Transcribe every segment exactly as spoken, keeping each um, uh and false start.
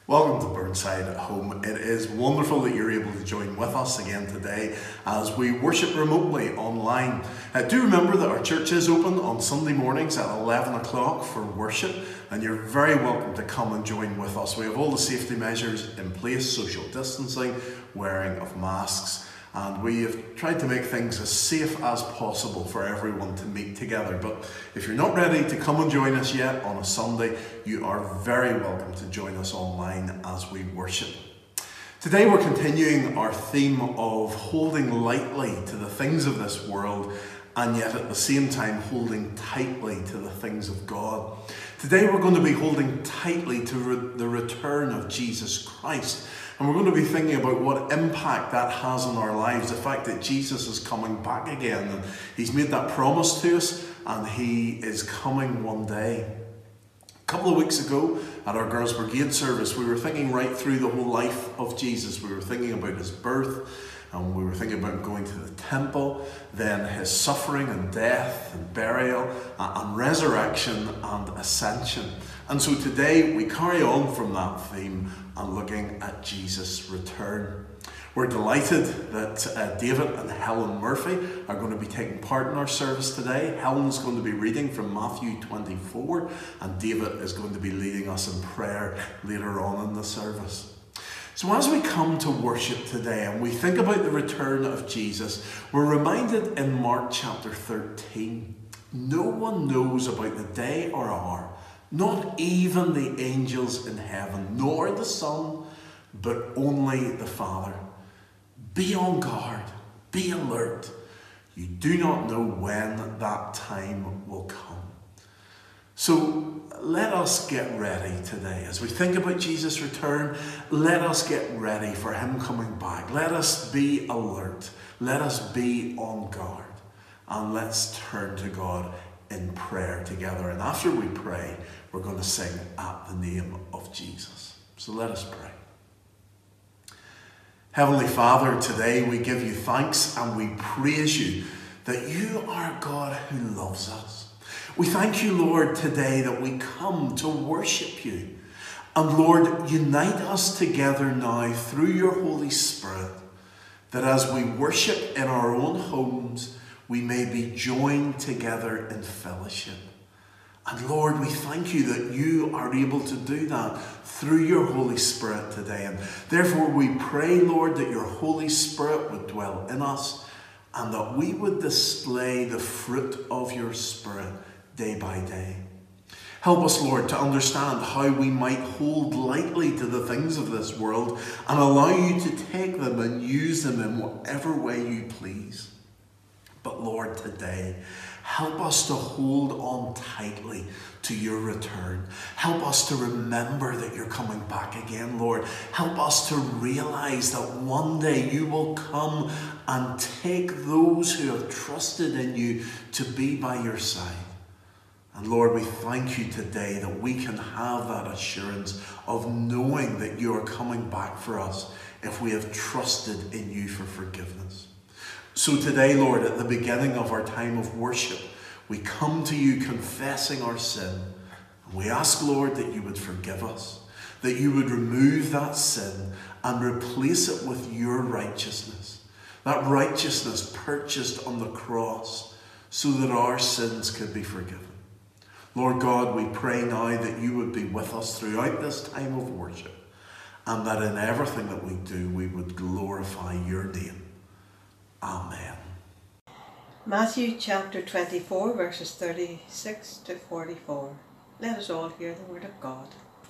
Welcome to Burnside at Home. It is wonderful that you're able to join with us again today as we worship remotely online. Uh, do remember that our church is open on Sunday mornings at eleven o'clock for worship, and you're very welcome to come and join with us. We have all the safety measures in place: social distancing, wearing of masks, and we have tried to make things as safe as possible for everyone to meet together. But if you're not ready to come and join us yet on a Sunday, you are very welcome to join us online as we worship. Today we're continuing our theme of holding lightly to the things of this world, and yet at the same time holding tightly to the things of God. Today we're going to be holding tightly to re- the return of Jesus Christ. And we're going to be thinking about what impact that has on our lives, the fact that Jesus is coming back again, and he's made that promise to us, and he is coming one day. A couple of weeks ago at our Girls' Brigade service, we were thinking right through the whole life of Jesus. We were thinking about his birth, and we were thinking about going to the temple, then his suffering and death and burial and resurrection and ascension. And so today we carry on from that theme and looking at Jesus' return. We're delighted that uh, David and Helen Murphy are going to be taking part in our service today. Helen's going to be reading from Matthew twenty-four, and David is going to be leading us in prayer later on in the service. So as we come to worship today and we think about the return of Jesus, we're reminded in Mark chapter thirteen, no one knows about the day or hour, not even the angels in heaven, nor the Son, but only the Father. Be on guard, be alert. You do not know when that time will come. So let us get ready today. As we think about Jesus' return, let us get ready for him coming back. Let us be alert. Let us be on guard. And let's turn to God in prayer together. And after we pray, we're going to sing at the name of Jesus. So let us pray. Heavenly Father, today we give you thanks and we praise you that you are a God who loves us. We thank you, Lord, today that we come to worship you. And Lord, unite us together now through your Holy Spirit, that as we worship in our own homes, we may be joined together in fellowship. And Lord, we thank you that you are able to do that through your Holy Spirit today. And therefore we pray, Lord, that your Holy Spirit would dwell in us and that we would display the fruit of your Spirit day by day. Help us, Lord, to understand how we might hold lightly to the things of this world and allow you to take them and use them in whatever way you please. But Lord, today, help us to hold on tightly to your return. Help us to remember that you're coming back again, Lord. Help us to realize that one day you will come and take those who have trusted in you to be by your side. And Lord, we thank you today that we can have that assurance of knowing that you are coming back for us if we have trusted in you for forgiveness. So today, Lord, at the beginning of our time of worship, we come to you confessing our sin. And we ask, Lord, that you would forgive us, that you would remove that sin and replace it with your righteousness. That righteousness purchased on the cross so that our sins could be forgiven. Lord God, we pray now that you would be with us throughout this time of worship, and that in everything that we do, we would glorify your name. Amen. Matthew chapter twenty-four, verses thirty-six to forty-four. Let us all hear the word of God.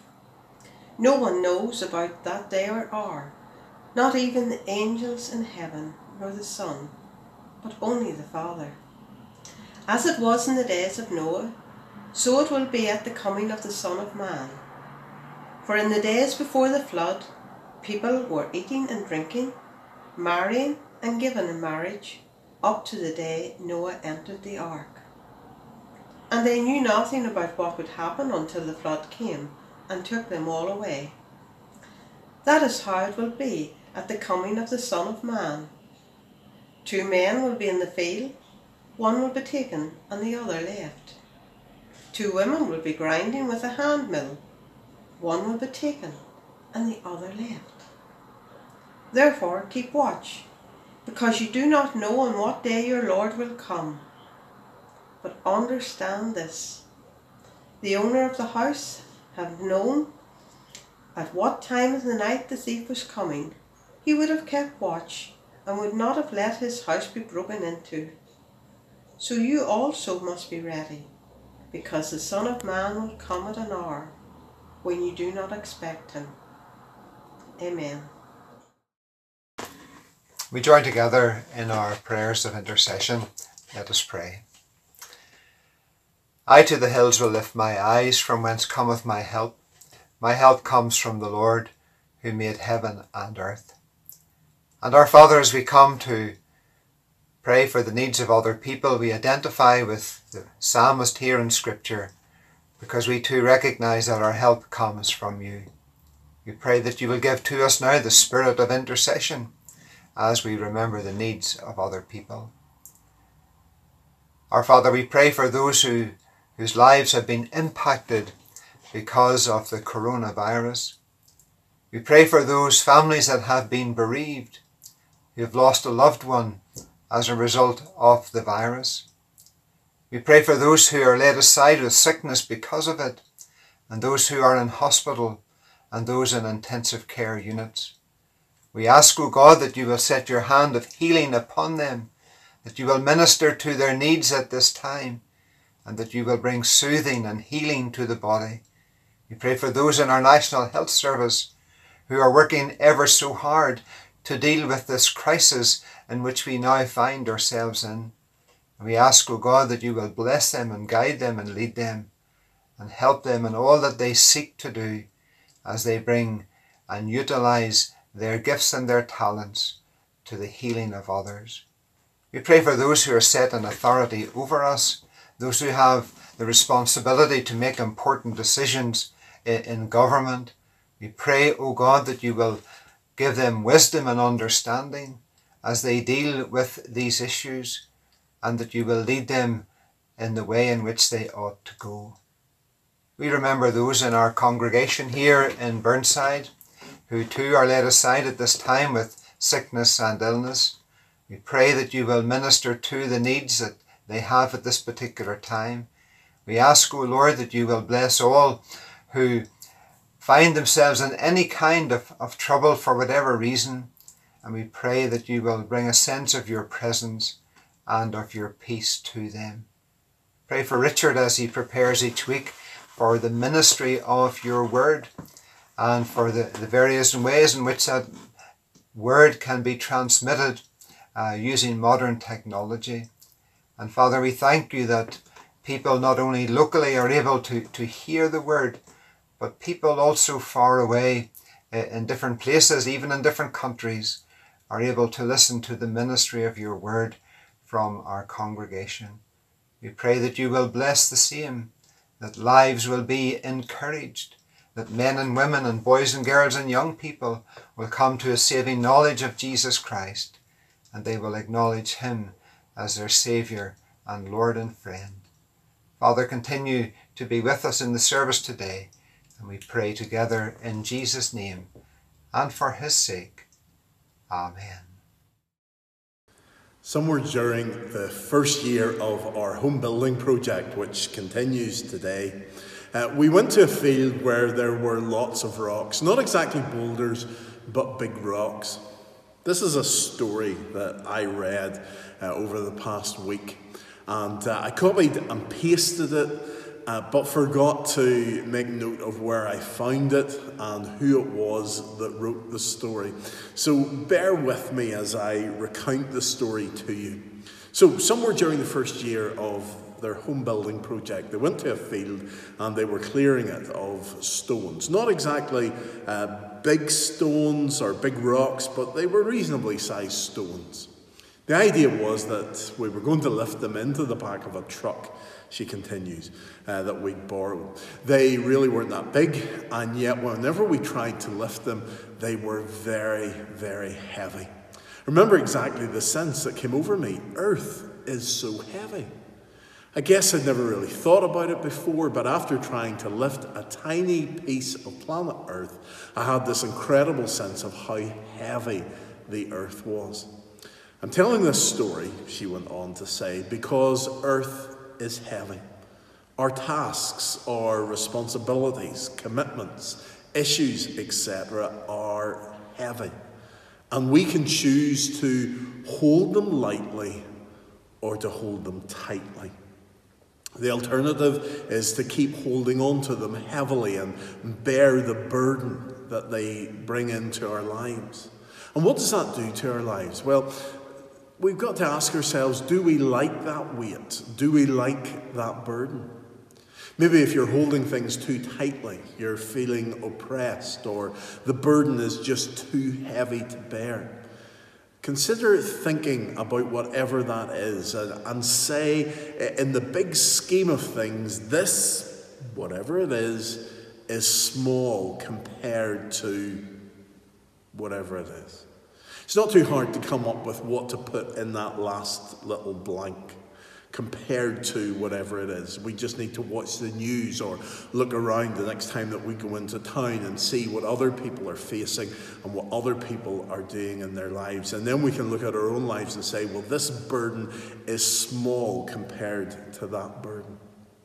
No one knows about that day or hour, not even the angels in heaven, nor the Son, but only the Father. As it was in the days of Noah, so it will be at the coming of the Son of Man. For in the days before the flood, people were eating and drinking, marrying and given in marriage, up to the day Noah entered the ark. And they knew nothing about what would happen until the flood came and took them all away. That is how it will be at the coming of the Son of Man. Two men will be in the field, one will be taken and the other left. Two women will be grinding with a hand mill, one will be taken and the other left. Therefore keep watch, because you do not know on what day your Lord will come. But understand this, the owner of the house, had known at what time of the night the thief was coming, he would have kept watch and would not have let his house be broken into. So you also must be ready, because the Son of Man will come at an hour when you do not expect him. Amen. We join together in our prayers of intercession. Let us pray. I to the hills will lift my eyes, from whence cometh my help. My help comes from the Lord, who made heaven and earth. And our Father, as we come to pray for the needs of other people, we identify with the psalmist here in Scripture, because we too recognise that our help comes from you. We pray that you will give to us now the spirit of intercession as we remember the needs of other people. Our Father, we pray for those who, whose lives have been impacted because of the coronavirus. We pray for those families that have been bereaved, who have lost a loved one as a result of the virus. We pray for those who are laid aside with sickness because of it, and those who are in hospital, and those in intensive care units. We ask, O God, that you will set your hand of healing upon them, that you will minister to their needs at this time, and that you will bring soothing and healing to the body. We pray for those in our National Health Service who are working ever so hard to deal with this crisis in which we now find ourselves in. And we ask, O God, that you will bless them and guide them and lead them and help them in all that they seek to do as they bring and utilise their gifts and their talents to the healing of others. We pray for those who are set in authority over us, those who have the responsibility to make important decisions in government. We pray, O God, that you will give them wisdom and understanding as they deal with these issues, and that you will lead them in the way in which they ought to go. We remember those in our congregation here in Burnside who too are laid aside at this time with sickness and illness. We pray that you will minister to the needs that they have at this particular time. We ask, O Lord, that you will bless all who find themselves in any kind of, of trouble for whatever reason, and we pray that you will bring a sense of your presence and of your peace to them. Pray for Richard as he prepares each week for the ministry of your word, and for the, the various ways in which that word can be transmitted uh, using modern technology. And Father, we thank you that people not only locally are able to, to hear the word, but people also far away uh, in different places, even in different countries, are able to listen to the ministry of your word from our congregation. We pray that you will bless the same, that lives will be encouraged, that men and women and boys and girls and young people will come to a saving knowledge of Jesus Christ, and they will acknowledge him as their Saviour and Lord and friend. Father, continue to be with us in the service today, and we pray together in Jesus' name and for his sake. Amen. Somewhere during the first year of our home building project, which continues today, uh, we went to a field where there were lots of rocks, not exactly boulders, but big rocks. This is a story that I read uh, over the past week, and uh, I copied and pasted it, uh, but forgot to make note of where I found it and who it was that wrote the story. So bear with me as I recount the story to you. So somewhere during the first year of their home building project, they went to a field and they were clearing it of stones. Not exactly uh, big stones or big rocks, but they were reasonably sized stones. The idea was that we were going to lift them into the back of a truck, she continues, uh, that we'd borrowed. They really weren't that big, and yet whenever we tried to lift them, they were very, very heavy. Remember exactly the sense that came over me. Earth is so heavy. I guess I'd never really thought about it before, but after trying to lift a tiny piece of planet Earth, I had this incredible sense of how heavy the Earth was. I'm telling this story, she went on to say, because Earth is heavy. Our tasks, our responsibilities, commitments, issues, et cetera are heavy. And we can choose to hold them lightly or to hold them tightly. The alternative is to keep holding on to them heavily and bear the burden that they bring into our lives. And what does that do to our lives? Well, we've got to ask ourselves, do we like that weight? Do we like that burden? Maybe if you're holding things too tightly, you're feeling oppressed, or the burden is just too heavy to bear. Consider thinking about whatever that is and, and say, in the big scheme of things, this, whatever it is, is small compared to whatever it is. It's not too hard to come up with what to put in that last little blank compared to whatever it is. We just need to watch the news or look around the next time that we go into town and see what other people are facing and what other people are doing in their lives. And then we can look at our own lives and say, well, this burden is small compared to that burden.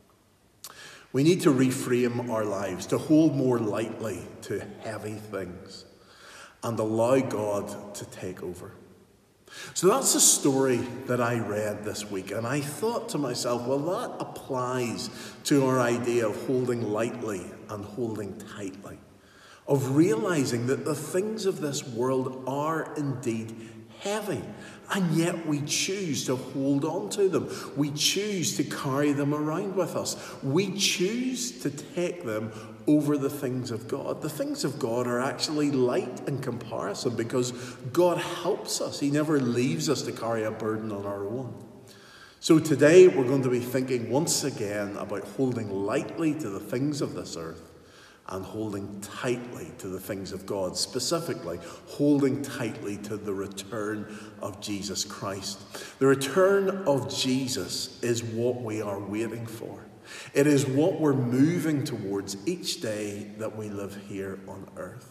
We need to reframe our lives, to hold more lightly to heavy things and allow God to take over. So that's the story that I read this week, and I thought to myself, well, that applies to our idea of holding lightly and holding tightly, of realizing that the things of this world are indeed heavy, and yet we choose to hold on to them. We choose to carry them around with us. We choose to take them over the things of God. The things of God are actually light in comparison because God helps us. He never leaves us to carry a burden on our own. So today we're going to be thinking once again about holding lightly to the things of this earth and holding tightly to the things of God, specifically holding tightly to the return of Jesus Christ. The return of Jesus is what we are waiting for. It is what we're moving towards each day that we live here on earth.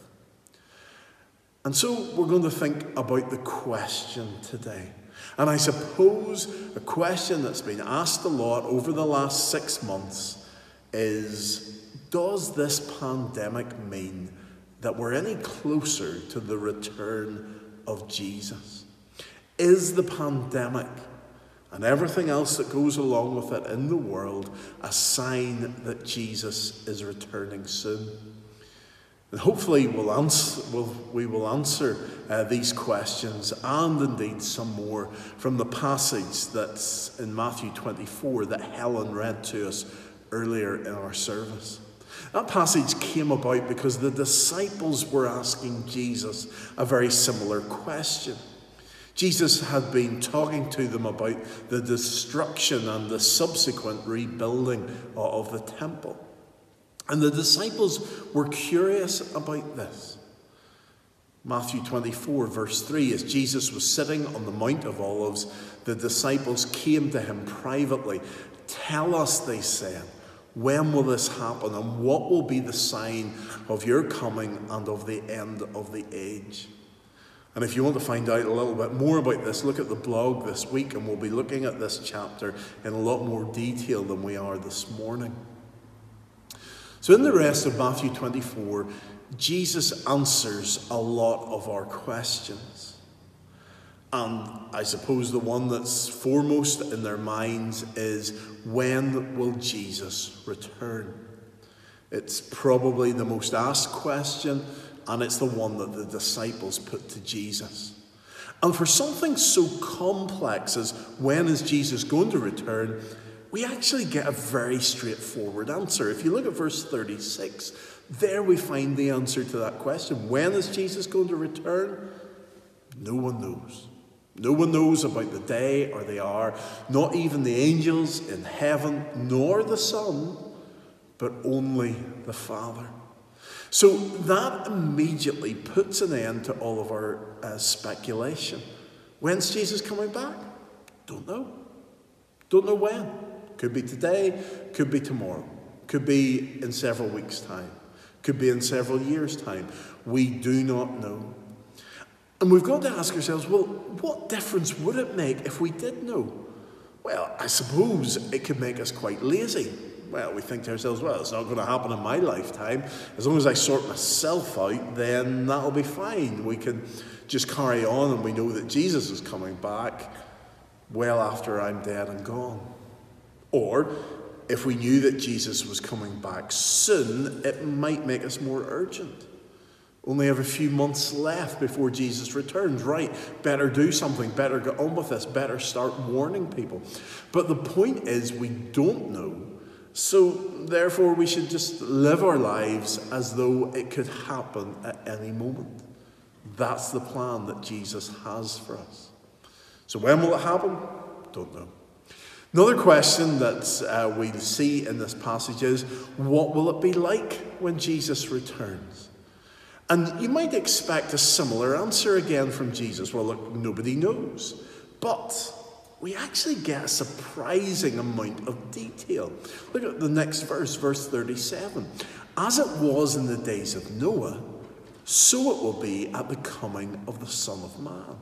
And so we're going to think about the question today. And I suppose a question that's been asked a lot over the last six months is, does this pandemic mean that we're any closer to the return of Jesus? Is the pandemic and everything else that goes along with it in the world a sign that Jesus is returning soon? And hopefully we'll answer, we'll, we will answer uh, these questions and indeed some more from the passage that's in Matthew twenty-four that Helen read to us earlier in our service. That passage came about because the disciples were asking Jesus a very similar question. Jesus had been talking to them about the destruction and the subsequent rebuilding of the temple. And the disciples were curious about this. Matthew twenty-four, verse three, as Jesus was sitting on the Mount of Olives, the disciples came to him privately. Tell us, they said, when will this happen, and what will be the sign of your coming and of the end of the age? And if you want to find out a little bit more about this, look at the blog this week, and we'll be looking at this chapter in a lot more detail than we are this morning. So in the rest of Matthew twenty-four, Jesus answers a lot of our questions. And I suppose the one that's foremost in their minds is, when will Jesus return? It's probably the most asked question, and it's the one that the disciples put to Jesus. And for something so complex as when is Jesus going to return, we actually get a very straightforward answer. If you look at verse thirty-six, there we find the answer to that question. When is Jesus going to return? No one knows. No one knows about the day or the hour, not even the angels in heaven, nor the Son, but only the Father. So that immediately puts an end to all of our uh, speculation. When's Jesus coming back? Don't know. Don't know when. Could be today, could be tomorrow, could be in several weeks' time, could be in several years' time. We do not know. And we've got to ask ourselves, well, what difference would it make if we did know? Well, I suppose it could make us quite lazy. Well, we think to ourselves, well, it's not going to happen in my lifetime. As long as I sort myself out, then that'll be fine. We can just carry on, and we know that Jesus is coming back well after I'm dead and gone. Or, if we knew that Jesus was coming back soon, it might make us more urgent. Only have a few months left before Jesus returns. Right, better do something, better get on with this, better start warning people. But the point is, we don't know. So, therefore, we should just live our lives as though it could happen at any moment. That's the plan that Jesus has for us. So when will it happen? Don't know. Another question that uh, we see in this passage is, what will it be like when Jesus returns? And you might expect a similar answer again from Jesus. Well, look, nobody knows. But we actually get a surprising amount of detail. Look at the next verse, verse thirty-seven. As it was in the days of Noah, so it will be at the coming of the Son of Man.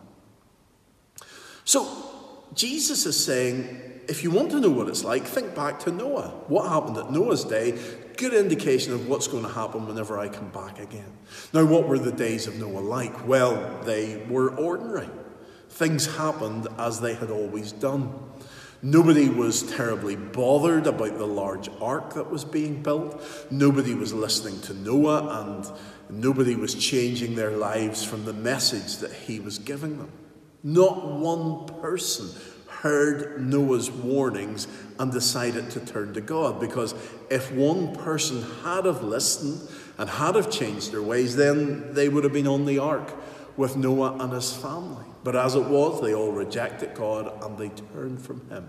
So, Jesus is saying, if you want to know what it's like, think back to Noah. What happened at Noah's day? Good indication of what's going to happen whenever I come back again. Now, what were the days of Noah like? Well, they were ordinary. Things happened as they had always done. Nobody was terribly bothered about the large ark that was being built. Nobody was listening to Noah, and nobody was changing their lives from the message that he was giving them. Not one person heard Noah's warnings and decided to turn to God, because if one person had have listened and had have changed their ways, then they would have been on the ark with Noah and his family. But as it was, they all rejected God and they turned from him.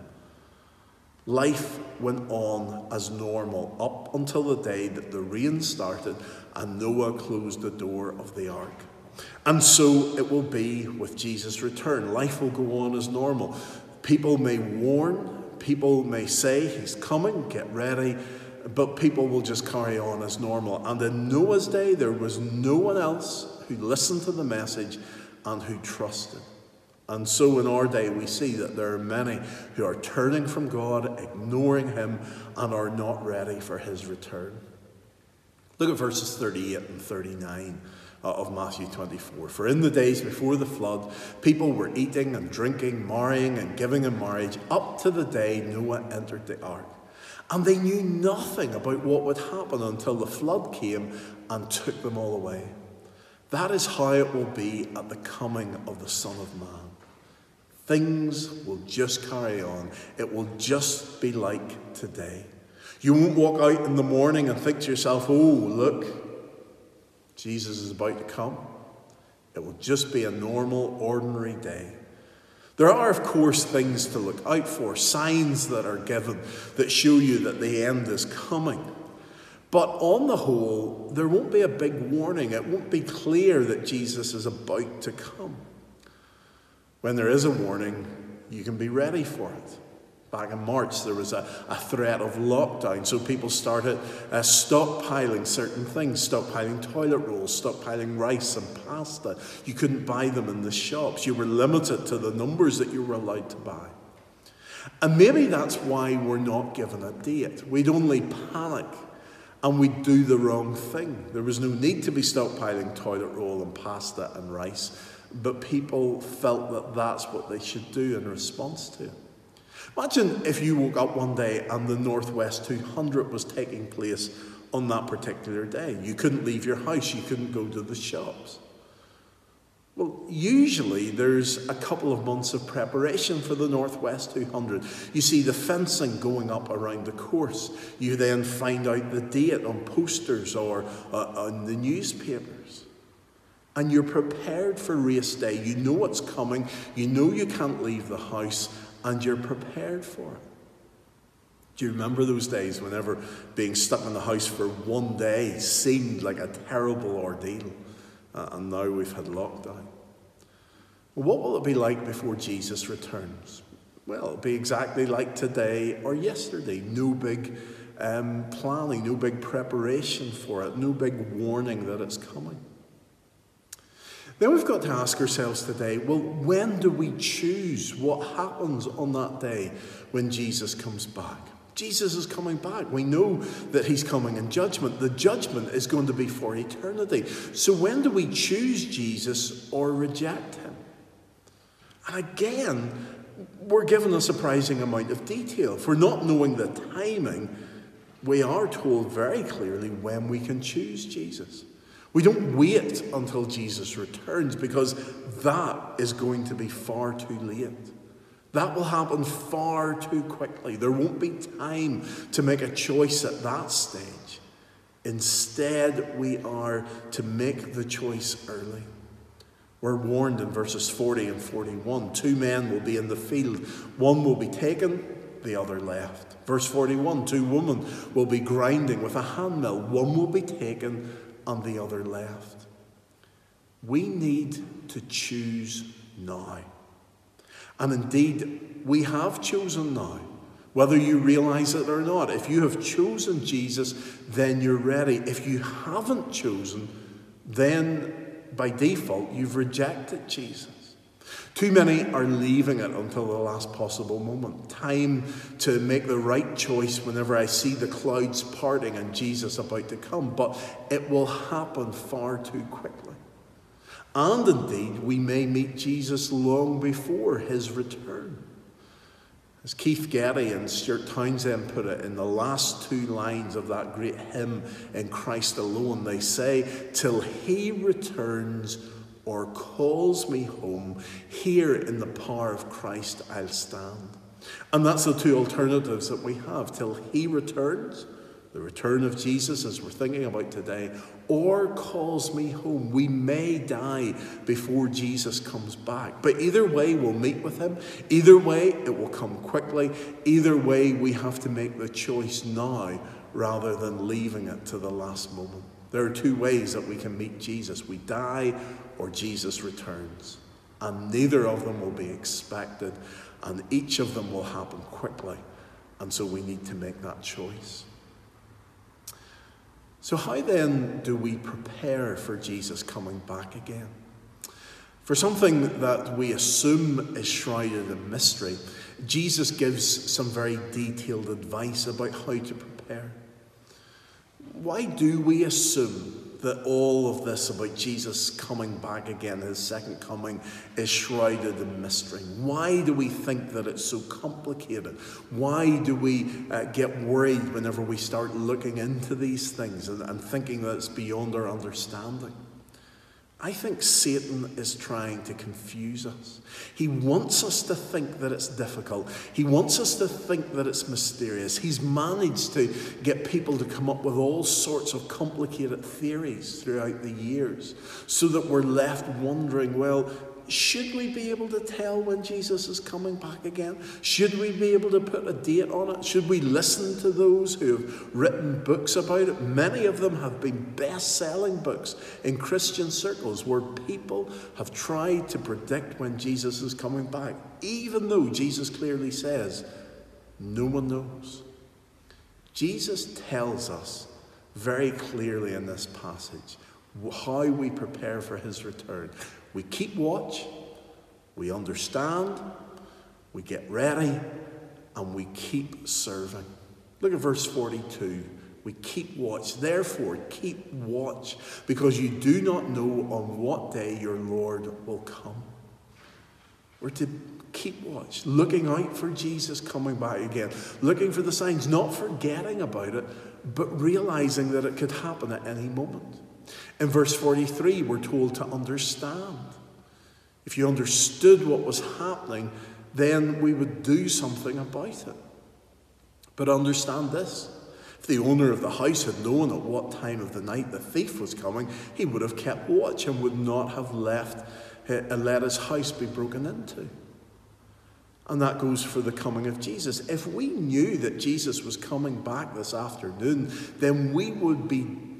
Life went on as normal up until the day that the rain started and Noah closed the door of the ark. And so it will be with Jesus' return. Life will go on as normal. People may warn, people may say he's coming, get ready, but people will just carry on as normal. And in Noah's day, there was no one else who listened to the message and who trusted. And so in our day, we see that there are many who are turning from God, ignoring him, and are not ready for his return. Look at verses thirty-eight and thirty-nine of Matthew twenty-four. For in the days before the flood, people were eating and drinking, marrying and giving in marriage, up to the day Noah entered the ark. And they knew nothing about what would happen until the flood came and took them all away. That is how it will be at the coming of the Son of Man. Things will just carry on. It will just be like today. You won't walk out in the morning and think to yourself, oh, look, Jesus is about to come. It will just be a normal, ordinary day. There are, of course, things to look out for, signs that are given that show you that the end is coming. But on the whole, there won't be a big warning. It won't be clear that Jesus is about to come. When there is a warning, you can be ready for it. Back in March, there was a, a threat of lockdown, so people started uh, stockpiling certain things, stockpiling toilet rolls, stockpiling rice and pasta. You couldn't buy them in the shops. You were limited to the numbers that you were allowed to buy. And maybe that's why we're not given a date. We'd only panic and we'd do the wrong thing. There was no need to be stockpiling toilet roll and pasta and rice, but people felt that that's what they should do in response to it. Imagine if you woke up one day and the Northwest two hundred was taking place on that particular day. You couldn't leave your house, you couldn't go to the shops. Well, usually there's a couple of months of preparation for the Northwest two hundred. You see the fencing going up around the course. You then find out the date on posters or uh, on the newspapers. And you're prepared for race day. You know what's coming. You know you can't leave the house. And you're prepared for it. Do you remember those days whenever being stuck in the house for one day seemed like a terrible ordeal? Uh, and now we've had lockdown. Well, what will it be like before Jesus returns? Well, it'll be exactly like today or yesterday. No big um, planning, no big preparation for it, no big warning that it's coming. Then we've got to ask ourselves today, well, when do we choose what happens on that day when Jesus comes back? Jesus is coming back. We know that he's coming in judgment. The judgment is going to be for eternity. So when do we choose Jesus or reject him? And again, we're given a surprising amount of detail. For not knowing the timing, we are told very clearly when we can choose Jesus. We don't wait until Jesus returns, because that is going to be far too late. That will happen far too quickly. There won't be time to make a choice at that stage. Instead, we are to make the choice early. We're warned in verses forty and forty-one. Two men will be in the field. One will be taken, the other left. Verse forty-one, two women will be grinding with a handmill. One will be taken and the other left. We need to choose now. And indeed, we have chosen now, whether you realize it or not. If you have chosen Jesus, then you're ready. If you haven't chosen, then by default, you've rejected Jesus. Too many are leaving it until the last possible moment. Time to make the right choice whenever I see the clouds parting and Jesus about to come. But it will happen far too quickly. And indeed, we may meet Jesus long before his return. As Keith Getty and Stuart Townsend put it in the last two lines of that great hymn, In Christ Alone, they say, till he returns or calls me home, here in the power of Christ I'll stand. And that's the two alternatives that we have. Till he returns, the return of Jesus as we're thinking about today, or calls me home. We may die before Jesus comes back. But either way, we'll meet with him. Either way, it will come quickly. Either way, we have to make the choice now rather than leaving it to the last moment. There are two ways that we can meet Jesus. We die or Jesus returns. And neither of them will be expected. And each of them will happen quickly. And so we need to make that choice. So how then do we prepare for Jesus coming back again? For something that we assume is shrouded in mystery, Jesus gives some very detailed advice about how to prepare. Why do we assume that all of this about Jesus coming back again, his second coming, is shrouded in mystery? Why do we think that it's so complicated? Why do we uh, get worried whenever we start looking into these things and, and thinking that it's beyond our understanding? I think Satan is trying to confuse us. He wants us to think that it's difficult. He wants us to think that it's mysterious. He's managed to get people to come up with all sorts of complicated theories throughout the years so that we're left wondering, well, should we be able to tell when Jesus is coming back again? Should we be able to put a date on it? Should we listen to those who have written books about it? Many of them have been best-selling books in Christian circles where people have tried to predict when Jesus is coming back, even though Jesus clearly says, no one knows. Jesus tells us very clearly in this passage how we prepare for his return. We keep watch, we understand, we get ready, and we keep serving. Look at verse forty-two. We keep watch. Therefore, keep watch, because you do not know on what day your Lord will come. We're to keep watch, looking out for Jesus coming back again, looking for the signs, not forgetting about it, but realizing that it could happen at any moment. In verse forty-three, we're told to understand. If you understood what was happening, then we would do something about it. But understand this. If the owner of the house had known at what time of the night the thief was coming, he would have kept watch and would not have left, uh, let his house be broken into. And that goes for the coming of Jesus. If we knew that Jesus was coming back this afternoon, then we would be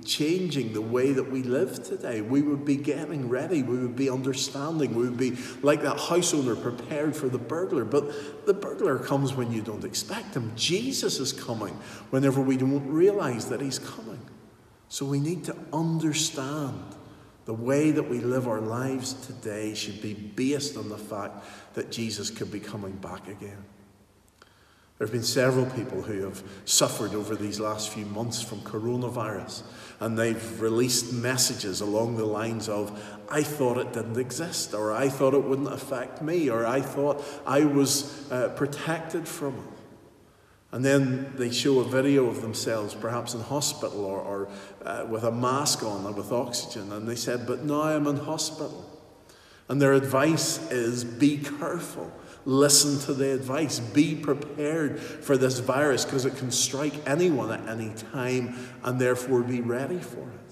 changing the way that we live today. We would be getting ready. We would be understanding. We would be like that house owner prepared for the burglar. But the burglar comes when you don't expect him. Jesus is coming whenever we don't realize that he's coming. So we need to understand the way that we live our lives today should be based on the fact that Jesus could be coming back again. There have been several people who have suffered over these last few months from coronavirus, and they've released messages along the lines of, I thought it didn't exist, or I thought it wouldn't affect me, or I thought I was uh, protected from it. And then they show a video of themselves, perhaps in hospital or, or uh, with a mask on or with oxygen, and they said, but now I'm in hospital. And their advice is, be careful. Listen to the advice. Be prepared for this virus because it can strike anyone at any time, and therefore be ready for it.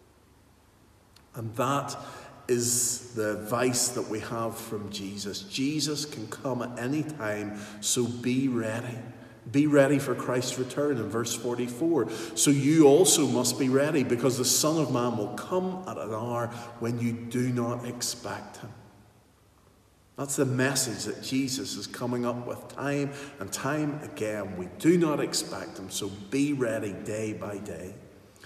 And that is the advice that we have from Jesus. Jesus can come at any time, so be ready. Be ready for Christ's return in verse forty-four. So you also must be ready, because the Son of Man will come at an hour when you do not expect him. That's the message that Jesus is coming up with time and time again. We do not expect him, so be ready day by day.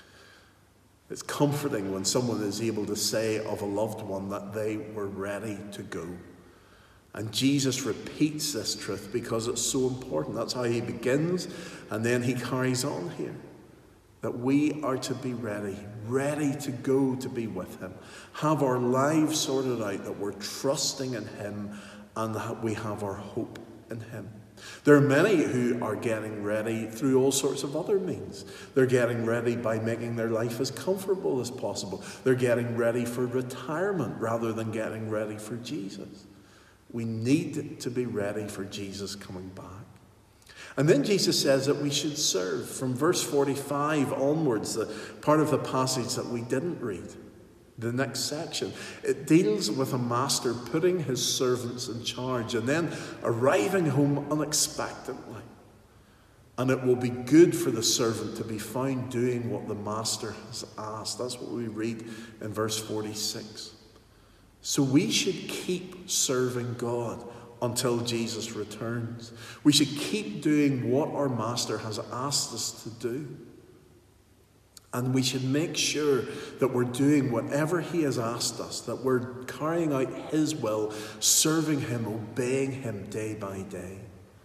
It's comforting when someone is able to say of a loved one that they were ready to go. And Jesus repeats this truth because it's so important. That's how he begins, and then he carries on here. That we are to be ready, ready to go to be with him. Have our lives sorted out, that we're trusting in him and that we have our hope in him. There are many who are getting ready through all sorts of other means. They're getting ready by making their life as comfortable as possible. They're getting ready for retirement rather than getting ready for Jesus. We need to be ready for Jesus coming back. And then Jesus says that we should serve. From verse forty-five onwards, the part of the passage that we didn't read, the next section, it deals with a master putting his servants in charge and then arriving home unexpectedly. And it will be good for the servant to be found doing what the master has asked. That's what we read in verse forty-six. So we should keep serving God until Jesus returns. We should keep doing what our master has asked us to do. And we should make sure that we're doing whatever he has asked us, that we're carrying out his will, serving him, obeying him day by day.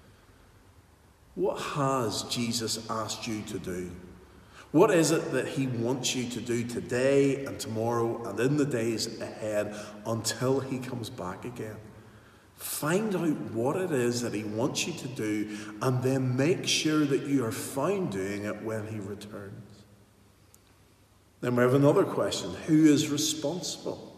What has Jesus asked you to do? What is it that he wants you to do today and tomorrow and in the days ahead until he comes back again? Find out what it is that he wants you to do, and then make sure that you are found doing it when he returns. Then we have another question. Who is responsible?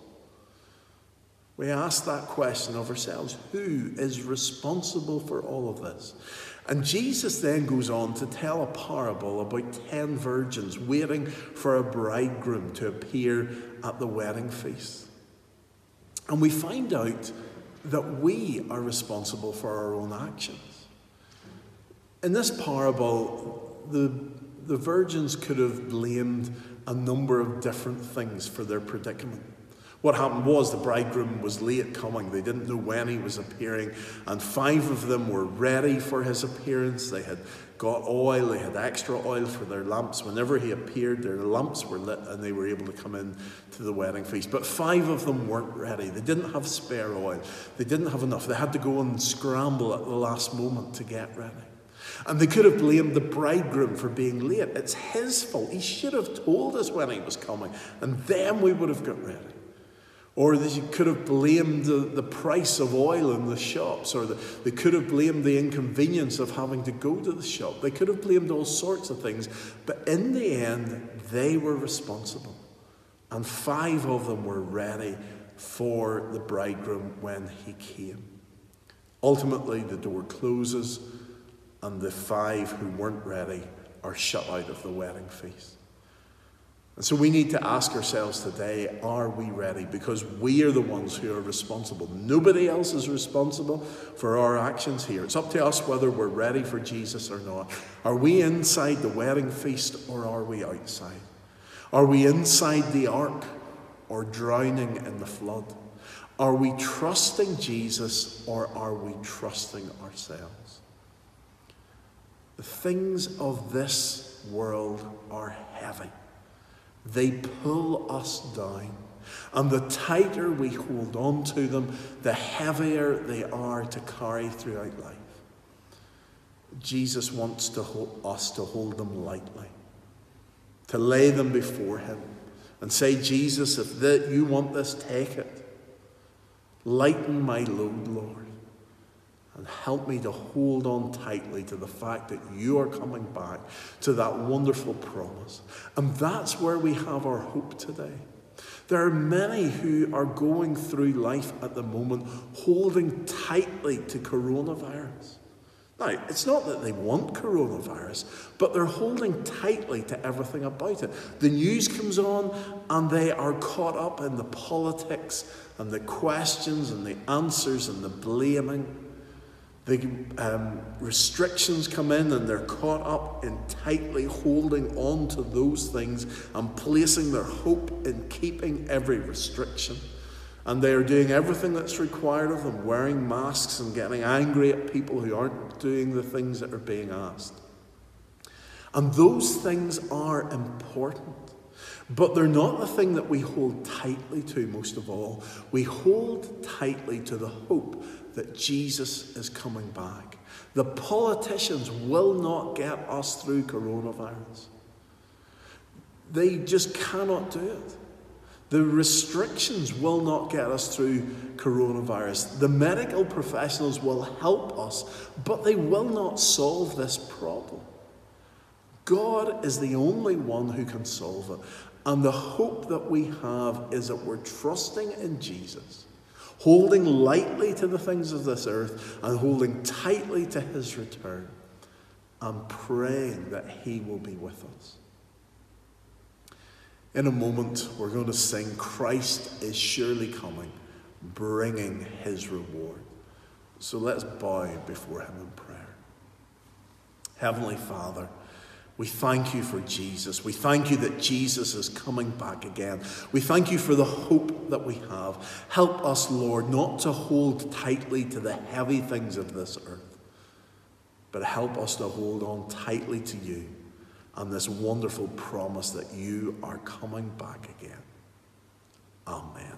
We ask that question of ourselves. Who is responsible for all of this? And Jesus then goes on to tell a parable about ten virgins waiting for a bridegroom to appear at the wedding feast. And we find out that we are responsible for our own actions. In this parable, the, the virgins could have blamed a number of different things for their predicament. What happened was the bridegroom was late coming. They didn't know when he was appearing, and five of them were ready for his appearance. They had got oil, they had extra oil for their lamps. Whenever he appeared, their lamps were lit and they were able to come in to the wedding feast. But five of them weren't ready. They didn't have spare oil. They didn't have enough. They had to go and scramble at the last moment to get ready. And they could have blamed the bridegroom for being late. It's his fault. He should have told us when he was coming, and then we would have got ready. Or they could have blamed the, the price of oil in the shops, or the, they could have blamed the inconvenience of having to go to the shop. They could have blamed all sorts of things, but in the end, they were responsible. And five of them were ready for the bridegroom when he came. Ultimately, the door closes, and the five who weren't ready are shut out of the wedding feast. And so we need to ask ourselves today, are we ready? Because we are the ones who are responsible. Nobody else is responsible for our actions here. It's up to us whether we're ready for Jesus or not. Are we inside the wedding feast or are we outside? Are we inside the ark or drowning in the flood? Are we trusting Jesus or are we trusting ourselves? The things of this world are heavy. They pull us down. And the tighter we hold on to them, the heavier they are to carry throughout life. Jesus wants to hold, us to hold them lightly, to lay them before him and say, Jesus, if that you want this, take it. Lighten my load, Lord, and help me to hold on tightly to the fact that you are coming back, to that wonderful promise. And that's where we have our hope today. There are many who are going through life at the moment holding tightly to coronavirus. Now, it's not that they want coronavirus, but they're holding tightly to everything about it. The news comes on and they are caught up in the politics and the questions and the answers and the blaming. The um, restrictions come in and they're caught up in tightly holding on to those things and placing their hope in keeping every restriction. And they are doing everything that's required of them, wearing masks and getting angry at people who aren't doing the things that are being asked. And those things are important, but they're not the thing that we hold tightly to most of all. We hold tightly to the hope that Jesus is coming back. The politicians will not get us through coronavirus. They just cannot do it. The restrictions will not get us through coronavirus. The medical professionals will help us, but they will not solve this problem. God is the only one who can solve it. And the hope that we have is that we're trusting in Jesus, holding lightly to the things of this earth and holding tightly to his return, and praying that he will be with us. In a moment, we're going to sing, Christ is surely coming, bringing his reward. So let's bow before him in prayer. Heavenly Father, we thank you for Jesus. We thank you that Jesus is coming back again. We thank you for the hope that we have. Help us, Lord, not to hold tightly to the heavy things of this earth, but help us to hold on tightly to you and this wonderful promise that you are coming back again. Amen.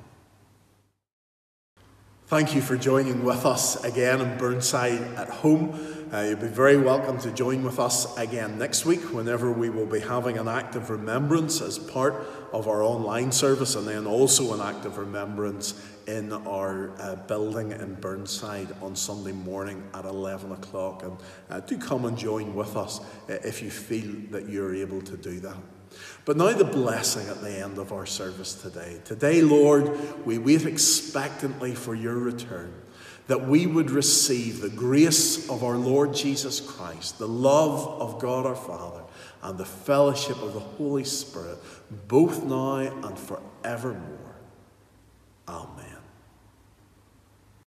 Thank you for joining with us again in Burnside at Home. Uh, you'll be very welcome to join with us again next week whenever we will be having an act of remembrance as part of our online service, and then also an act of remembrance in our uh, building in Burnside on Sunday morning at eleven o'clock. And uh, do come and join with us if you feel that you're able to do that. But now the blessing at the end of our service today. Today, Lord, we wait expectantly for your return, that we would receive the grace of our Lord Jesus Christ, the love of God our Father, and the fellowship of the Holy Spirit, both now and forevermore. Amen.